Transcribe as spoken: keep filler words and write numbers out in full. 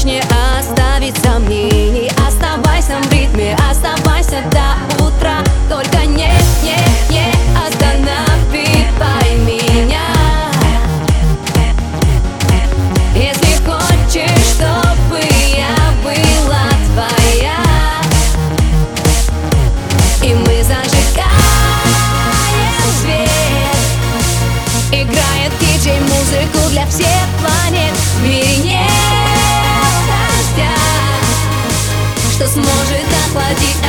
не оставить сомнений. Оставайся в ритме, оставайся до утра. Только не, не, не останавливай меня. Если хочешь, чтобы я была твоя, и мы зажигаем свет, играет диджей музыку для всех планет. В мире нет дождя, что сможет охладить